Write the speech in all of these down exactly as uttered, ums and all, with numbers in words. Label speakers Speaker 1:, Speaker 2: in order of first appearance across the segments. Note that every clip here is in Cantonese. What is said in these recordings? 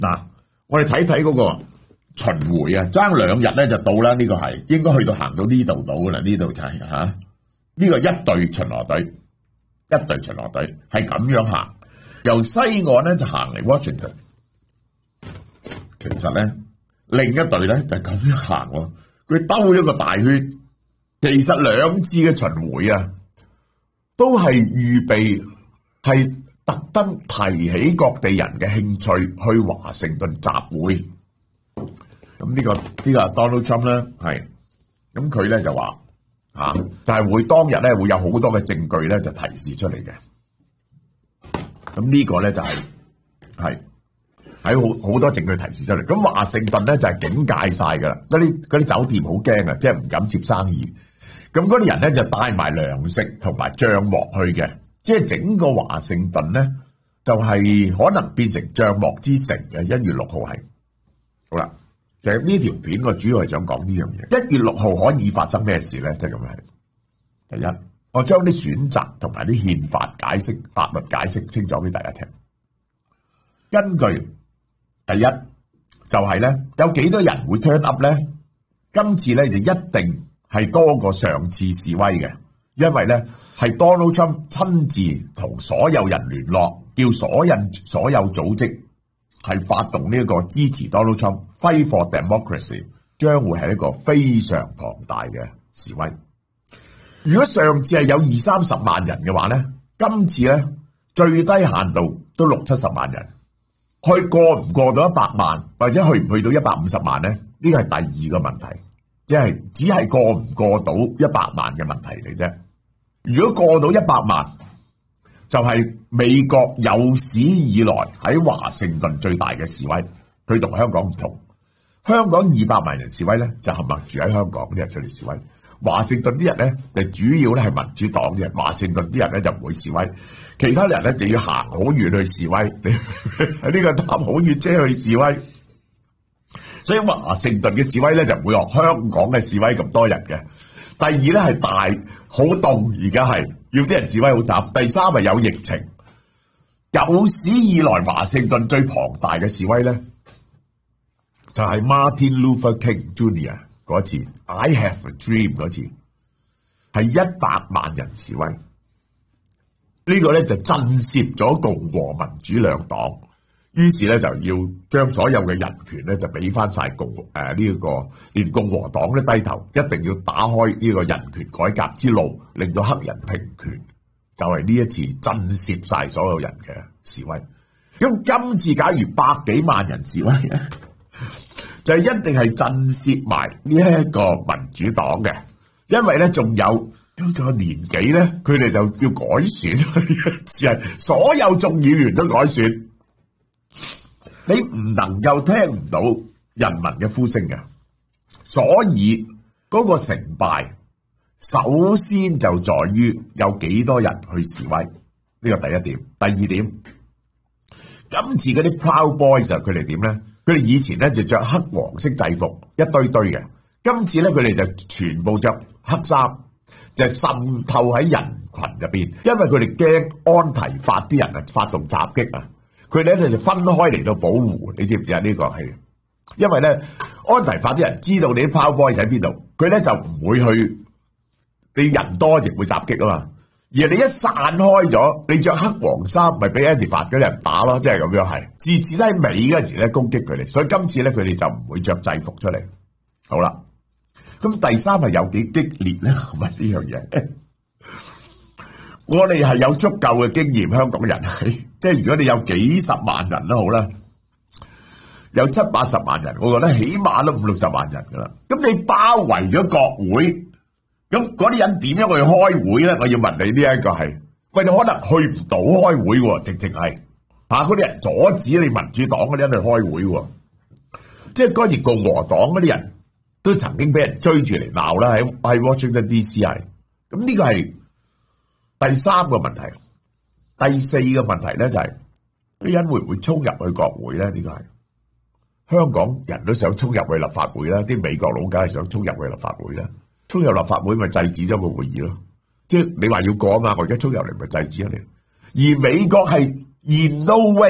Speaker 1: 嗱，我哋睇睇嗰個巡迴啊，爭兩日咧就到啦。呢、這個係應該去到行到呢度到噶啦，呢度就係、是、吓。呢、這個一隊巡邏隊，一隊巡邏隊係咁樣行，由西岸咧就行嚟 Washington。其實咧，另一隊咧就咁樣行喎，佢兜咗個大圈。其實兩次嘅巡迴啊，都係預備係特登提起各地人嘅興趣去華盛頓集會。咁呢、這個呢、這個 Donald Trump 咧係，咁佢咧就話吓、啊，就係、是、會當日咧會有好多嘅證據咧就提示出嚟嘅。咁呢個咧就係係喺好好多證據提示出嚟。咁華盛頓咧就係警戒晒噶啦，嗰啲嗰啲酒店好驚啊，即係唔敢接生意。咁嗰啲人咧就帶埋糧食同埋帳幕去嘅，即係整個華盛頓咧就係、是、可能變成帳幕之城嘅。一月六號係好啦，其實呢條片我主要係想講呢樣嘢。一月六號可以發生咩事咧？即係咁樣。第一，我將啲選擇同埋啲憲法解釋、法律解釋清楚俾大家聽。根據第一就係、是、咧，有幾多人會 turn up 咧？今次咧就一定係多過上次示威嘅，因為咧係 Donald Trump 親自同所有人聯絡，叫所有所有組織係發動呢一個支持 Donald Trump Fight for Democracy， 將會係一個非常龐大嘅示威。如果上次係有二三十萬人嘅話咧，今次咧最低限度都六七十萬人，去過唔過到一百萬，或者去唔去到一百五十萬咧？呢個係第二個問題。即係只係過唔過到一百萬嘅問題嚟啫。如果過到一百萬，就係美國有史以來喺華盛頓最大嘅示威。佢同香港唔同，香港二百萬人示威咧，就冚唪唥住喺香港啲人出嚟示威。華盛頓啲人咧就主要咧係民主黨嘅人，華盛頓啲人咧就唔會示威，其他人咧就要行好遠去示威。你喺呢個搭好遠車去示威。所以華盛頓嘅示威咧就唔會學香港嘅示威咁多人嘅。第二咧係大好凍，而家係要啲人示威好慘。第三係有疫情。有史以來華盛頓最龐大嘅示威咧，就係 Martin Luther King Junior 嗰次 I Have a Dream 嗰次，係一百萬人示威。呢個咧就震懾咗共和民主兩黨。於是咧就要將所有嘅人權咧就俾翻晒共誒呢一個，連共和黨都低頭，一定要打開呢個人權改革之路，令到黑人平權。就係呢一次震懾晒所有人嘅示威。咁今次假如百幾萬人示威咧，就係一定係震懾埋呢一個民主黨嘅，因為咧仲有仲有年幾咧，佢哋就要改選，只係所有眾議員都改選。你唔能夠聽唔到人民嘅呼聲嘅，所以嗰個成敗首先就在於有幾多人去示威，呢個第一點。第二點，今次嗰啲 Proud Boys 啊，佢哋點咧？佢哋以前咧就着黑黃色制服一堆堆嘅，今次咧佢哋就全部着黑衫，就滲透喺人群入邊，因為佢哋驚安提法啲人啊發動襲擊啊。佢哋咧就分開嚟到保護，你知唔知啊？呢個係因為咧安提法啲人知道你啲 Proud Boys喺邊度，佢咧就唔會去，你人多就會襲擊啊嘛。而你一散開咗，你着黑黃衫，咪俾安提法嗰啲人打咯，即係咁樣係。次次都喺尾嗰陣時咧攻擊佢哋，所以今次咧佢哋就唔會着制服出嚟。好啦，咁第三係有幾激烈咧？係咪呢樣嘢？我哋係有足夠嘅經驗，香港人係，即係如果你有幾十萬人都好啦，有七八十萬人，我覺得起碼都五六十萬人噶啦。咁你包圍咗國會，咁嗰啲人點樣去開會咧？我要問你呢一個係，喂，你可能去唔到開會喎，直情係嚇嗰啲人阻止你民主黨嗰啲人去開會喎，即係嗰陣共和黨嗰啲人都曾經俾人追住嚟鬧啦，喺喺 Washington D C 係，咁呢個係第三個問題。第四個問題咧就係、是、啲人會唔會衝入去國會咧？呢個係香港人都想衝入去立法會啦，啲美國佬梗係想衝入去立法會啦，衝入立法會咪制止咗個會議咯。即係你話要過啊嘛，我而家衝入嚟咪制止咗你。而美國係 in no way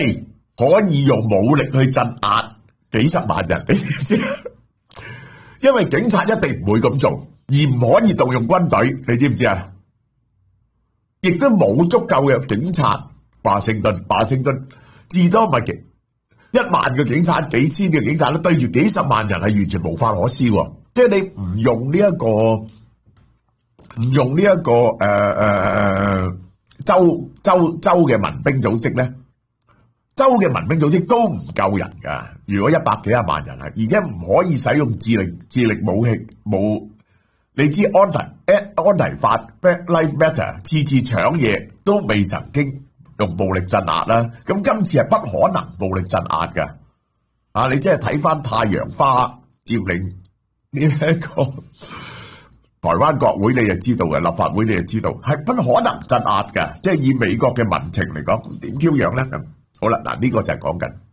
Speaker 1: 可以用武力去鎮壓幾十萬人，你知唔知？因為警察一定唔會咁做，而唔可以動用軍隊，你知唔知啊？亦都冇足夠嘅警察。華盛頓，華盛頓至多咪幾一萬個警察，幾千個警察都對住幾十萬人，係完全無法可施喎。即係你唔用呢一個，唔用呢一個誒誒誒州州州嘅民兵組織咧，州嘅民兵組織都唔夠人噶。如果一百幾廿萬人係，而且唔可以使用智力智力武器，冇你知安提安提法 Black Lives Matter 次次搶嘢都未曾經用暴力鎮壓啦，咁今次係不可能暴力鎮壓嘅。啊，你即係睇翻太陽花佔領呢一個台灣國會，你就知道嘅，立法會你就知道係不可能鎮壓嘅。即係以美國嘅民情嚟講，點挑樣咧？咁好啦，嗱、這、呢個就係講緊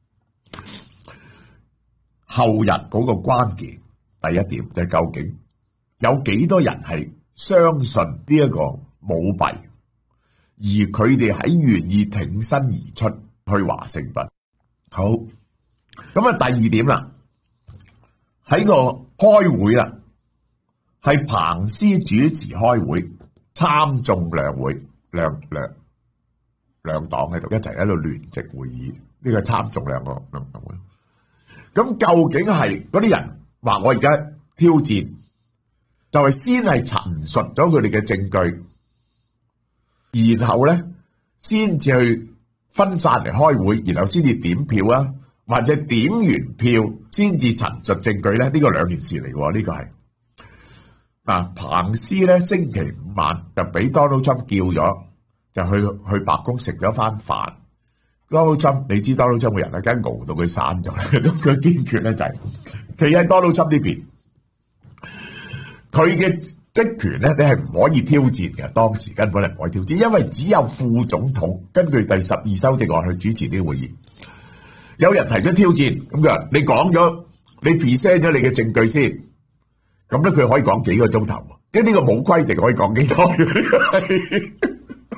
Speaker 1: 後日嗰個關鍵。第一點就係究竟有幾多人係相信呢一個舞弊，而佢哋喺願意挺身而出去華盛頓。好，咁啊第二點啦，喺個開會啦，係彭斯主持開會，參眾兩會兩兩兩黨喺度一齊喺度聯席會議，呢、這個參眾兩個兩會。咁究竟係嗰啲人話我而家挑戰，就係先係陳述咗佢哋嘅證據。然後咧，先至去分散嚟開會，然後先至點票啊，或者點完票先至陳述證據咧？呢個兩件事嚟喎，呢個係嗱，彭斯咧星期五晚就俾 Donald Trump 叫咗，就去去白宮食咗番飯。Donald Trump 你知 Donald Trump 嘅人咧，梗係熬到佢散咗，咁佢堅決咧就係企喺 Donald Trump 呢邊，佢嘅職權咧，你係唔可以挑戰嘅。當時根本係唔可以挑戰，因為只有副總統根據第十二修正案去主持呢個會議。有人提出挑戰，咁佢話你講咗，你 present 咗你嘅證據先，咁咧佢可以講幾個鐘頭。因為呢個冇規定可以講幾多，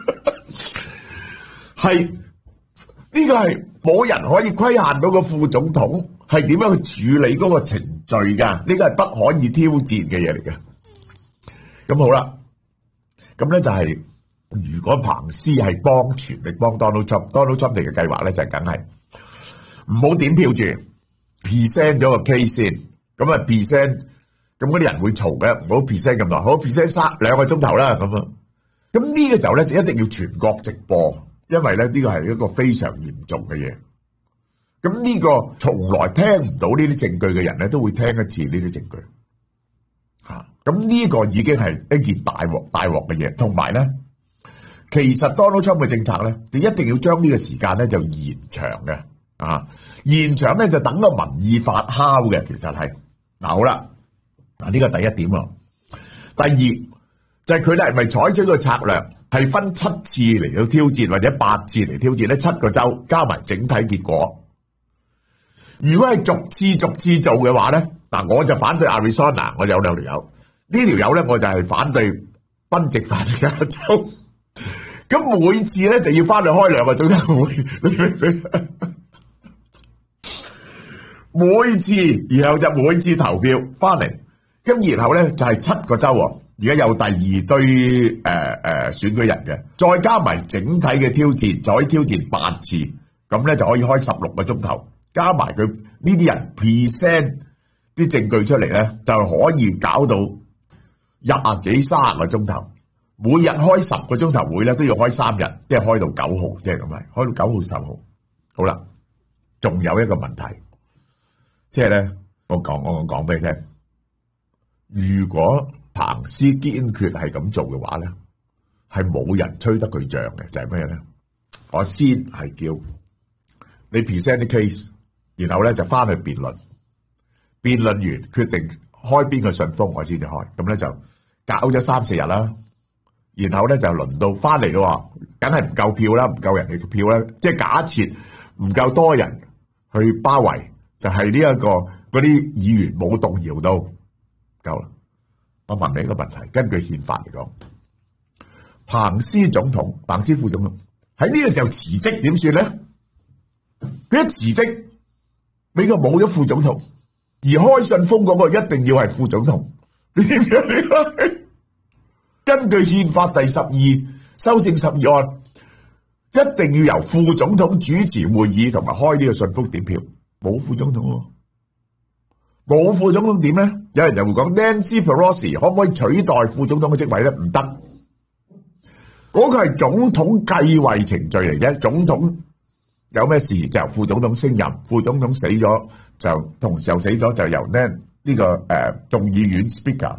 Speaker 1: 係呢個係冇人可以規限到個副總統係點樣去處理嗰個程序噶。呢個係不可以挑戰嘅嘢嚟嘅。咁好啦，咁咧就係、是、如果彭斯係幫全力幫 Donald Trump，Donald Trump 哋嘅計劃咧就係梗係唔好點票住 present 咗個 case 先，咁啊 present，咁嗰啲人會嘈嘅，唔好 present 咁耐，好 present 三兩個鐘頭啦咁啊，咁呢個時候咧就一定要全國直播，因為咧呢個係一個非常嚴重嘅嘢。咁呢個從來聽唔到呢啲證據嘅人咧，都會聽一次呢啲證據。吓，咁呢個已經係一件大鑊大鑊嘅嘢，同埋咧，其實 Donald Trump 嘅政策咧，就一定要將呢個時間咧就延長嘅，啊，延長咧就等個民意發酵嘅，其實係嗱好啦，嗱呢個第一點咯。第二就係佢哋係咪採取個策略係分七次嚟到挑戰，或者八次嚟挑戰咧？七個州加埋整體結果。如果係逐次逐次做嘅話咧，嗱我就反對 Arizona， 我有兩條友，呢條友咧我就係反對賓夕法尼亞州。咁每次咧就要翻去開兩個鐘頭會，每次然後就每次投票翻嚟，咁然後咧就係七個州喎。而家有第二堆誒誒、呃、選舉人嘅，再加埋整體嘅挑戰，就可以挑戰八次，咁咧就可以開十六個鐘頭。加埋佢呢啲人 present 啲證據出嚟咧，就可以搞到廿幾三十個鐘頭。每日開十個鐘頭會咧，都要開三日，即係開到九號，即係咁係，開到九號十號。好啦，仲有一個問題，即係咧，我講我講俾你聽，如果彭斯堅決係咁做嘅話咧，係冇人吹得佢脹嘅，就係咩咧？我先係叫你 present 啲 case。然後咧就翻去辯論，辯論完決定開邊個順風，我先至開。咁咧就搞咗三四日啦。然後咧就輪到翻嚟咯，梗係唔夠票啦，唔夠人嘅票啦。即係假設唔夠多人去包圍，就係呢一個嗰啲議員冇動搖到夠啦。我問你一個問題，根據憲法嚟講，彭斯總統、彭斯副總統喺呢個時候辭職點算咧？ 佢一辭職，美國冇咗副總統，而開信封嗰個一定要係副總統。你知唔知？根據憲法第十二修正十二案，一定要由副總統主持會議同埋開呢個信封點票。冇副總統喎，冇副總統點咧？有人就會講 Nancy Pelosi 可唔可以取代副總統嘅職位咧？唔得，嗰個係總統繼位程序嚟啫。總統有咩事就由副總統升任，副總統死咗就同時又死咗就由呢呢個誒眾議院 Speaker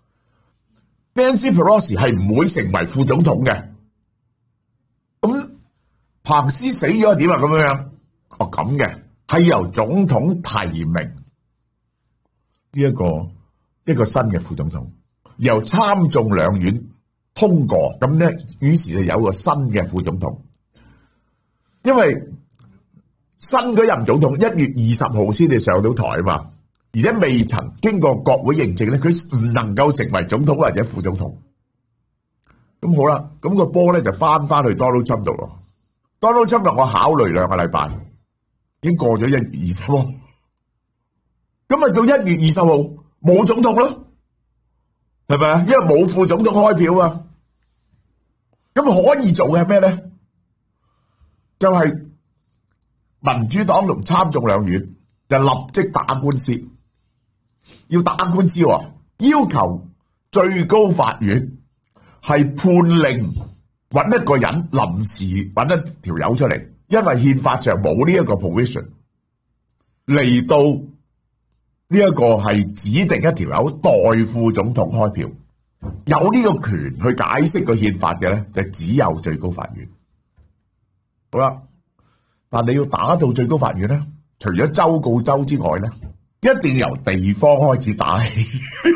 Speaker 1: Nancy Pelosi 係唔會成為副總統嘅。咁彭斯死咗點啊？咁樣樣哦咁嘅。係由總統提名呢一個一個新嘅副總統，由參眾兩院通過，咁咧於是就有個新嘅副總統。因為新嗰任總統一月二十號先至上到台啊嘛，而且未曾經過國會認證咧，佢唔能夠成為總統或者副總統。咁好啦，咁個波咧就翻翻去 Donald Trump 度咯。Donald Trump 我考慮兩個禮拜。已經過咗一月二十號，咁咪到一月二十號冇總統咯，係咪啊？因為冇副總統開票啊，咁可以做嘅係咩咧？就係民主黨同參眾兩院就立即打官司，要打官司喎，要求最高法院係判令揾一個人臨時揾一條友出嚟。因為憲法上冇呢一個 provision 嚟到呢一個係指定一條友代副總統開票，有呢個權去解釋個憲法嘅咧，就只有最高法院。好啦，但你要打到最高法院咧，除咗州告州之外咧，一定要由地方開始打起。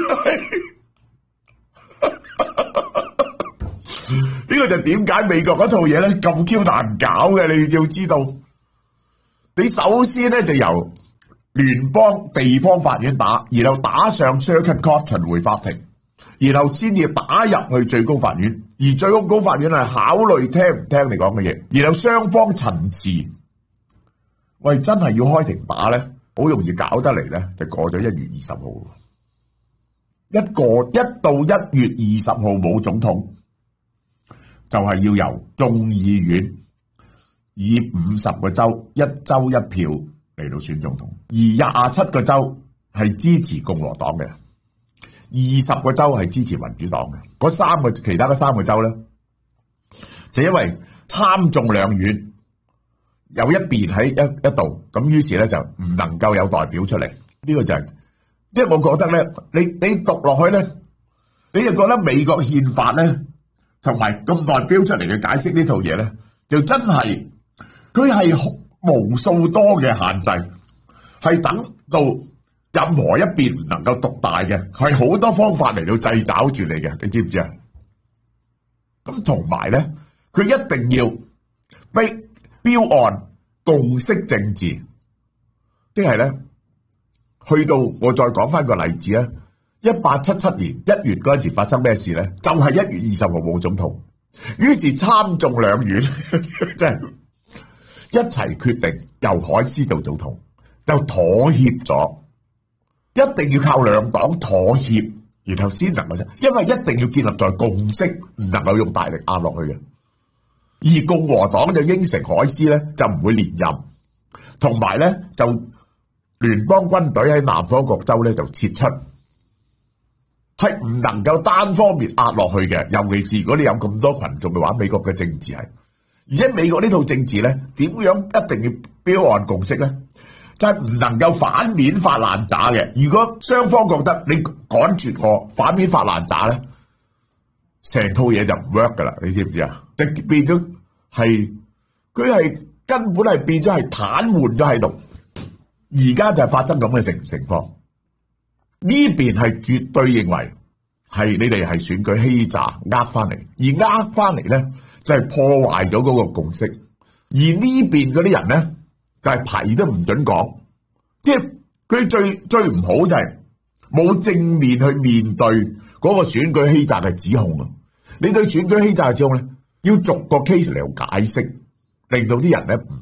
Speaker 1: 呢個就點解美國嗰套嘢咧咁 Q 難搞嘅？你要知道，你首先咧就由聯邦地方法院打，然後打上 Circuit Court 巡迴法庭，然後先至打入去最高法院。而最高法院係考慮聽唔聽你講嘅嘢，然後雙方陳詞。喂，真係要開庭打咧，好容易搞得嚟咧，就過咗一月二十號。一個一到一月二十號冇總統。就係要由眾議院以五十個州一州一票嚟到選總統，而廿七個州係支持共和黨嘅，二十個州係支持民主黨嘅。嗰三個其他嗰三個州咧，就因為參眾兩院有一邊喺一一度，咁於是咧就唔能夠有代表出嚟。呢個就係即係我覺得咧，你你讀落去咧，你就覺得美國憲法咧。同埋咁代表出嚟嘅解釋呢套嘢咧，就真係佢係無數多嘅限制，係等到任何一邊唔能夠獨大嘅，係好多方法嚟到掣肘住你嘅，你知唔知啊？咁同埋咧，佢一定要標標案共識政治，即係咧，去到我再講翻個例子啊。一八七七年一月嗰陣時發生咩事咧？就係一月二十號冇總統，於是參眾兩院即係一齊決定由海斯做總統，就妥協咗，一定要靠兩黨妥協，然後先能夠，因為一定要建立在共識，唔能夠用大力壓落去嘅。而共和黨就應承海斯咧，就唔會連任，同埋咧就聯邦軍隊喺南方各州咧就撤出。係唔能夠單方面壓落去嘅，尤其是如果你有咁多群眾嘅話，美國嘅政治係，而且美國呢套政治咧，點樣一定要標案共識咧？就係唔能夠反面發爛渣嘅。如果雙方覺得你趕絕我，反面發爛渣咧，成套嘢就唔 work 噶啦，你知唔知啊？就變咗係，佢係根本係變咗係癱瘓咗喺度。而家就係發生咁嘅情情況。呢邊係絕對認為係你哋係選舉欺詐呃翻嚟，而呃翻嚟咧就係破壞咗嗰個共識。而呢邊嗰啲人咧就係提都唔准講，即係佢最最唔好就係冇正面去面對嗰個選舉欺詐嘅指控啊！你對選舉欺詐嘅指控咧，要逐個 case 嚟解釋，令到啲人咧唔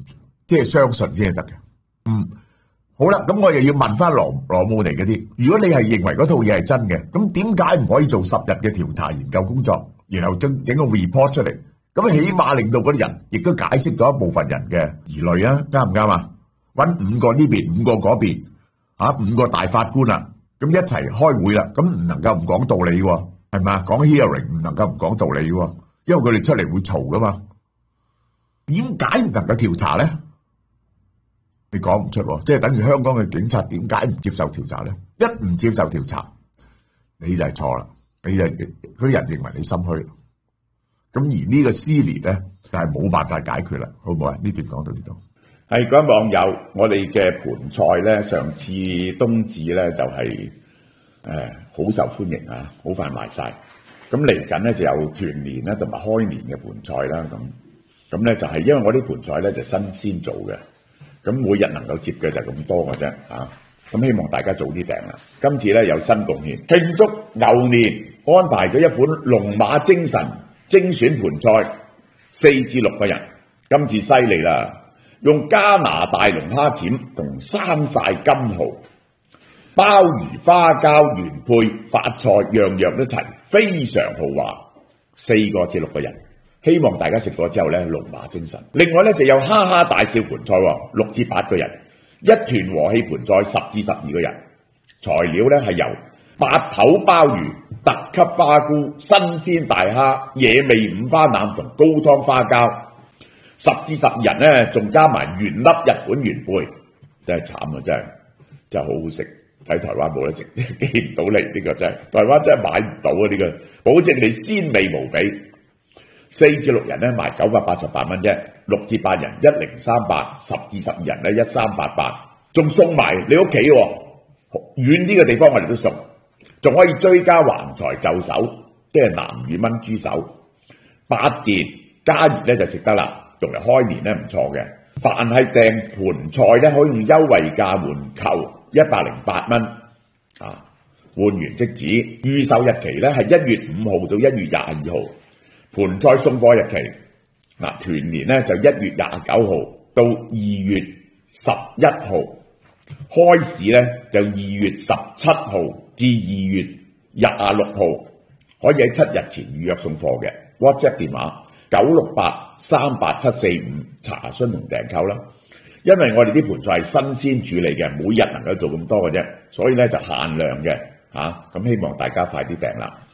Speaker 1: 即係相信先係得嘅。嗯，好啦，咁我又要問翻羅羅姆尼嗰啲，如果你係認為嗰套嘢係真嘅，咁點解唔可以做十日嘅調查研究工作，然後整整個 report 出嚟？咁起碼令到嗰啲人亦都解釋咗一部分人嘅疑慮啊，啱唔啱啊？揾五個呢邊，五個嗰邊，嚇五個大法官啦，咁一齊開會啦，咁唔能夠唔講道理喎，係咪啊？講 hearing 唔能夠唔講道理喎，因為佢哋出嚟會嘈噶嘛。點解唔能夠調查咧？你講唔出喎，即係等於香港嘅警察點解唔接受調查咧？一唔接受調查，你就係錯啦，你就嗰啲人認為你心虛。咁而呢個撕裂咧，就係冇辦法解決啦，好唔好啊？呢段講到呢度。
Speaker 2: 係各位網友，我哋嘅盤菜咧，上次冬至咧就係誒好受歡迎啊，好快賣晒。咁嚟緊咧就有團年啦，同埋開年嘅盤菜啦。咁咁咧就係因為我啲盤菜咧就新鮮做嘅，咁每日能夠接嘅就咁多嘅啫啊。咁希望大家早啲訂啦。今次咧有新貢獻，慶祝牛年，安排咗一款龍馬精神精選盤菜，四至六個人。今次犀利啦！用加拿大龍蝦鉗同山曬金蠔、鮑魚花膠原配發菜，樣樣都齊，非常豪華。四個至六個人，希望大家食過之後咧，龍馬精神。另外咧就有哈哈大笑盤菜，六至八個人，一團和氣盤菜，十至十二個人。材料咧係由八頭鮑魚、特級花菇、新鮮大蝦、野味五花腩同高湯花膠。十至十二人咧，仲加埋原粒日本原貝，真係慘啊！真係真係好好食，喺台灣冇得食，寄唔到嚟呢個真係，台灣真係買唔到啊！呢個保證你鮮味無比。四至六人咧賣九百八十八蚊啫，六至八人一零三八，十至十二人咧一三八八，仲送埋你屋企喎，遠啲嘅地方我哋都送，仲可以追加橫財就手，即係南乳炆豬手，八件加熱咧就食得啦。用嚟開年咧唔錯嘅，凡係訂盤菜咧可以用優惠價換購一百零八蚊，啊，換完即止。預售日期咧係一月五號到一月廿二號，盤菜送貨日期嗱團年咧就一月廿九號到二月十一號，開市咧就二月十七號至二月廿六號，可以喺七日前預約送貨嘅 WhatsApp 電話。九六八三八七四五查詢同訂購啦，因為我哋啲盤菜係新鮮處理嘅，每日能夠做咁多嘅啫，所以咧就限量嘅嚇，咁希望大家快啲訂啦。